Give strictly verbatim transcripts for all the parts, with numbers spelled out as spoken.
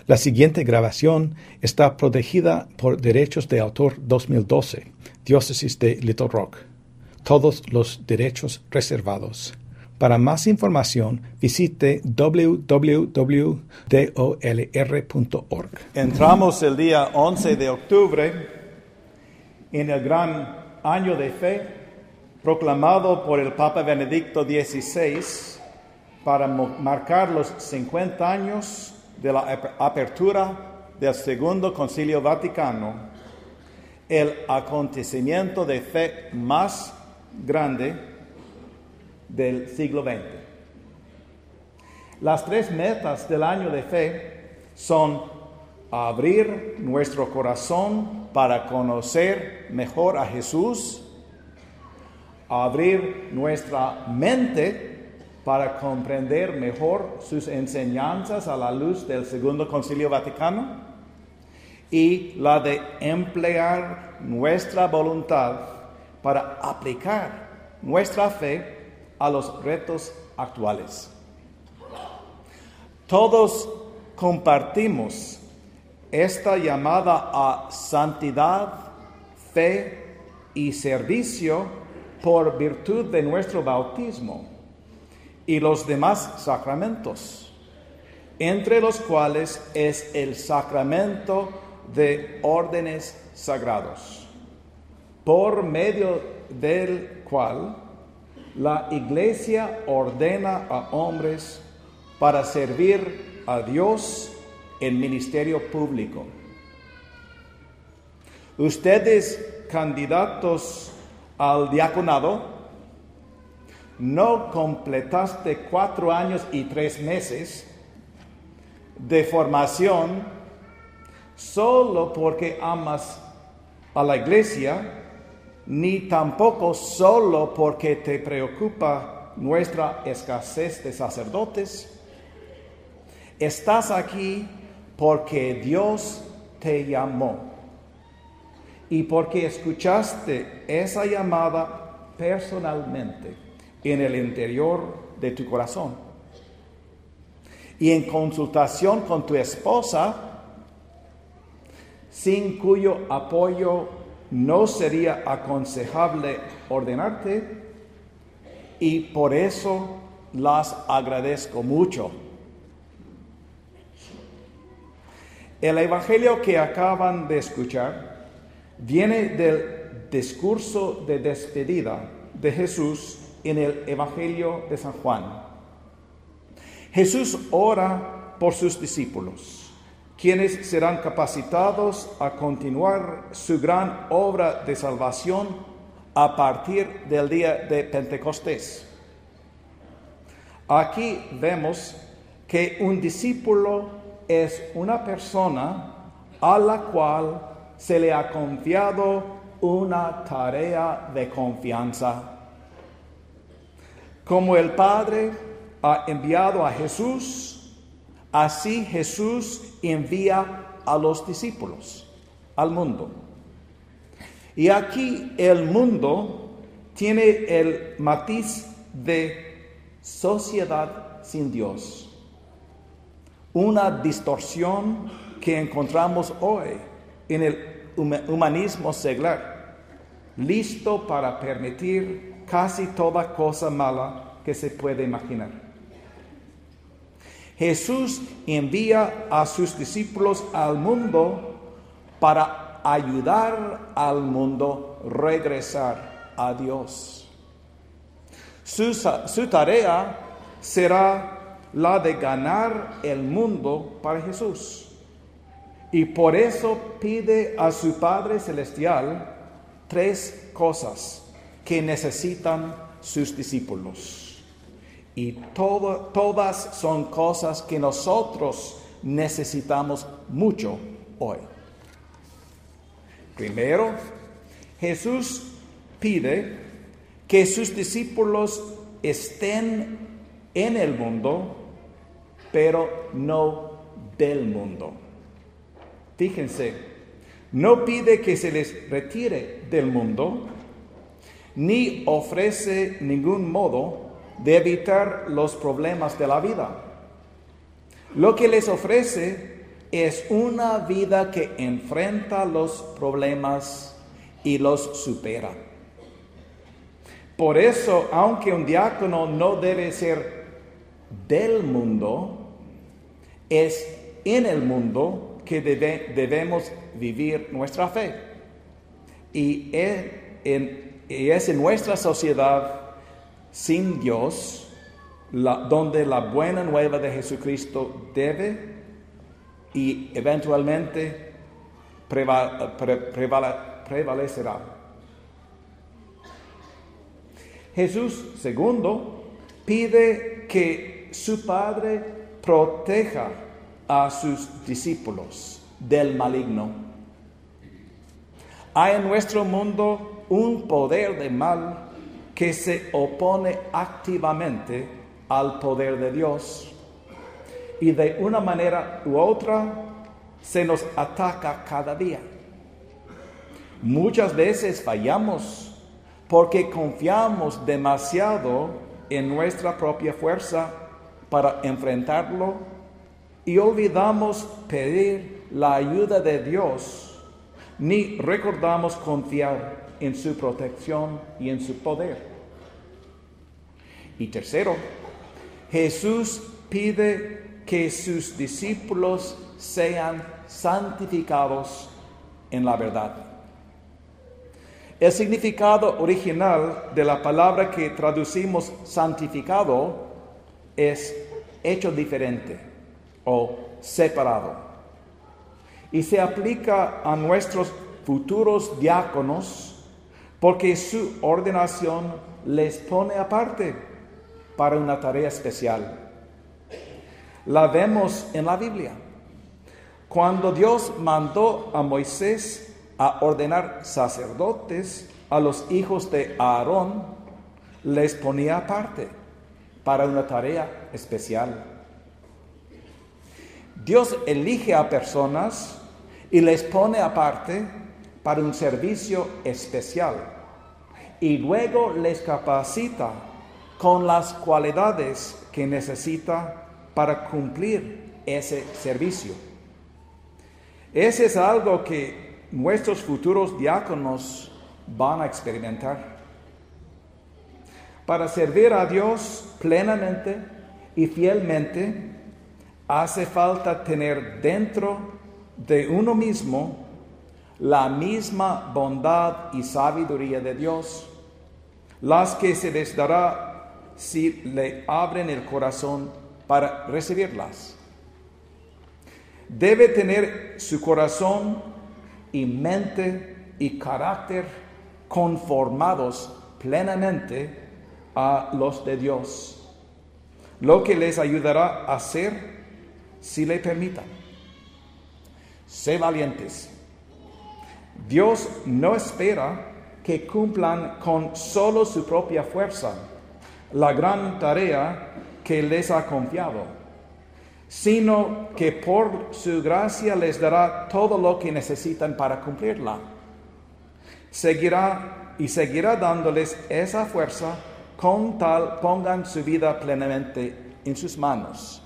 La siguiente grabación está protegida por derechos de autor dos mil doce, Diócesis de Little Rock. Todos los derechos reservados. Para más información, visite w w w punto d o l r punto org. Entramos el día once de octubre en el gran año de fe proclamado por el Papa Benedicto dieciséis para marcar los cincuenta años de la apertura del Segundo Concilio Vaticano, el acontecimiento de fe más grande del siglo veinte. Las tres metas del año de fe son abrir nuestro corazón para conocer mejor a Jesús, abrir nuestra mente para comprender mejor sus enseñanzas a la luz del Segundo Concilio Vaticano, y la de emplear nuestra voluntad para aplicar nuestra fe a los retos actuales. Todos compartimos esta llamada a santidad, fe y servicio por virtud de nuestro bautismo y los demás sacramentos, entre los cuales es el sacramento de órdenes sagrados, por medio del cual la Iglesia ordena a hombres para servir a Dios en ministerio público. Ustedes, candidatos al diaconado, no completaste cuatro años y tres meses de formación solo porque amas a la Iglesia, ni tampoco solo porque te preocupa nuestra escasez de sacerdotes. Estás aquí porque Dios te llamó y porque escuchaste esa llamada personalmente en el interior de tu corazón. Y en consultación con tu esposa, sin cuyo apoyo no sería aconsejable ordenarte, y por eso las agradezco mucho. El evangelio que acaban de escuchar viene del discurso de despedida de Jesús en el evangelio de San Juan. Jesús ora por sus discípulos, quienes serán capacitados a continuar su gran obra de salvación a partir del día de Pentecostés. Aquí vemos que un discípulo es una persona a la cual se le ha confiado una tarea de confianza. Como el Padre ha enviado a Jesús, así Jesús envía a los discípulos al mundo. Y aquí el mundo tiene el matiz de sociedad sin Dios, una distorsión que encontramos hoy en el humanismo secular, listo para permitir casi toda cosa mala que se puede imaginar. Jesús envía a sus discípulos al mundo para ayudar al mundo a regresar a Dios. Su, su tarea será la de ganar el mundo para Jesús. Y por eso pide a su Padre Celestial tres cosas que necesitan sus discípulos. Y todo, todas son cosas que nosotros necesitamos mucho hoy. Primero, Jesús pide que sus discípulos estén en el mundo, pero no del mundo. Fíjense, no pide que se les retire del mundo, ni ofrece ningún modo de evitar los problemas de la vida. Lo que les ofrece es una vida que enfrenta los problemas y los supera. Por eso, aunque un diácono no debe ser del mundo, es en el mundo que debe, debemos vivir nuestra fe. Y es, en, y es en nuestra sociedad sin Dios la, donde la buena nueva de Jesucristo debe y eventualmente preval, pre, preval, prevalecerá. Jesús, segundo, pide que su Padre proteja a sus discípulos del maligno. Hay en nuestro mundo un poder de mal que se opone activamente al poder de Dios y de una manera u otra se nos ataca cada día. Muchas veces fallamos porque confiamos demasiado en nuestra propia fuerza para enfrentarlo y olvidamos pedir la ayuda de Dios, ni recordamos confiar en su protección y en su poder. Y tercero, Jesús pide que sus discípulos sean santificados en la verdad. El significado original de la palabra que traducimos santificado es hecho diferente o separado. Y se aplica a nuestros futuros diáconos porque su ordenación les pone aparte para una tarea especial. La vemos en la Biblia. Cuando Dios mandó a Moisés a ordenar sacerdotes a los hijos de Aarón, les ponía aparte para una tarea especial. Dios elige a personas y les pone aparte para un servicio especial y luego les capacita con las cualidades que necesita para cumplir ese servicio. Ese es algo que nuestros futuros diáconos van a experimentar. Para servir a Dios plenamente y fielmente, hace falta tener dentro de uno mismo la misma bondad y sabiduría de Dios, las que se les dará si le abren el corazón para recibirlas. Debe tener su corazón y mente y carácter conformados plenamente a los de Dios, lo que les ayudará a ser si le permitan. Sé valientes. Dios no espera que cumplan con solo su propia fuerza la gran tarea que les ha confiado, sino que por su gracia les dará todo lo que necesitan para cumplirla. Seguirá y seguirá dándoles esa fuerza con tal pongan su vida plenamente en sus manos.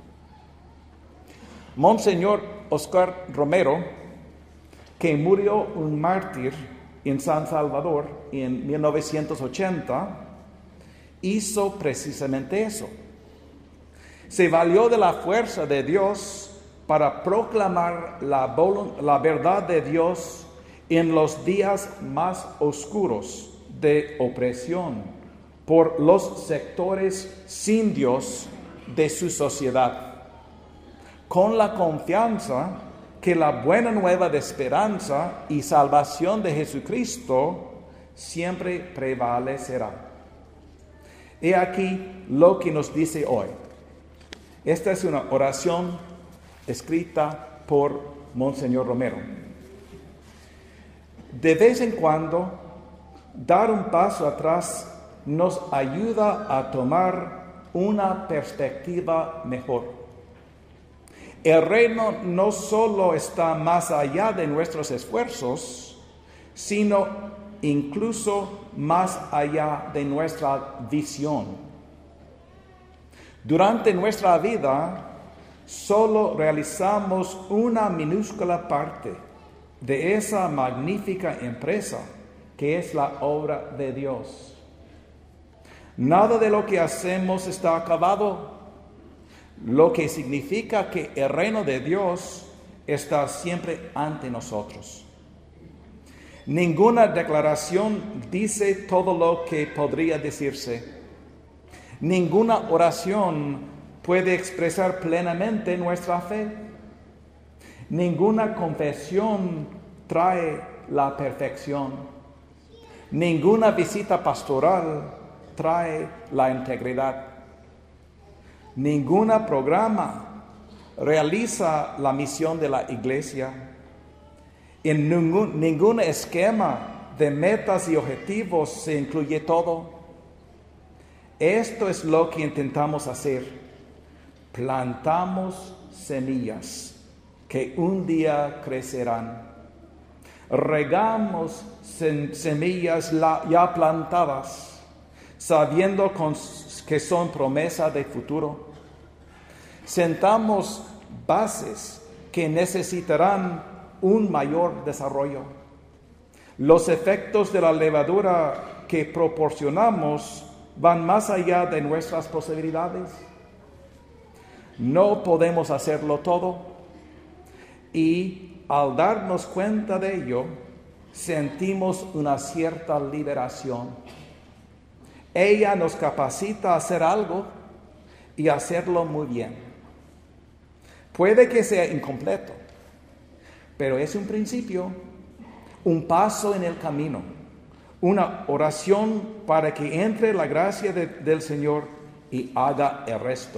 Monseñor Oscar Romero, que murió un mártir en San Salvador en mil novecientos ochenta, hizo precisamente eso. Se valió de la fuerza de Dios para proclamar la, vol- la verdad de Dios en los días más oscuros de opresión por los sectores sin Dios de su sociedad, con la confianza que la buena nueva de esperanza y salvación de Jesucristo siempre prevalecerá. He aquí lo que nos dice hoy. Esta es una oración escrita por Monseñor Romero. De vez en cuando, dar un paso atrás nos ayuda a tomar una perspectiva mejor. El reino no solo está más allá de nuestros esfuerzos, sino incluso más allá de nuestra visión. Durante nuestra vida solo realizamos una minúscula parte de esa magnífica empresa que es la obra de Dios. Nada de lo que hacemos está acabado, lo que significa que el reino de Dios está siempre ante nosotros. Ninguna declaración dice todo lo que podría decirse. Ninguna oración puede expresar plenamente nuestra fe. Ninguna confesión trae la perfección. Ninguna visita pastoral trae la integridad. Ningún programa realiza la misión de la iglesia. En ningún, ningún esquema de metas y objetivos se incluye todo. Esto es lo que intentamos hacer. Plantamos semillas que un día crecerán. Regamos sem- semillas la- ya plantadas, sabiendo con, que son promesa de futuro. Sentamos bases que necesitarán un mayor desarrollo. Los efectos de la levadura que proporcionamos van más allá de nuestras posibilidades. No podemos hacerlo todo y al darnos cuenta de ello, sentimos una cierta liberación. Ella nos capacita a hacer algo y hacerlo muy bien. Puede que sea incompleto, pero es un principio, un paso en el camino, una oración para que entre la gracia de, del Señor y haga el resto.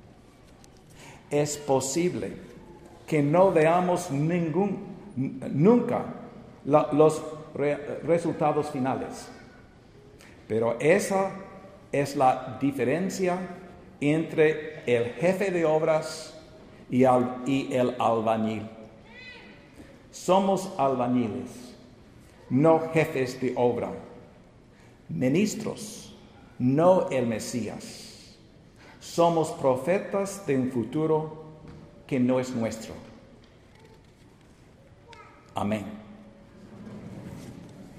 Es posible que no veamos ningún, nunca la, los re, resultados finales, pero esa es la diferencia entre el jefe de obras y, al, y el albañil. Somos albañiles, no jefes de obra, ministros, no el Mesías. Somos profetas de un futuro que no es nuestro. Amén.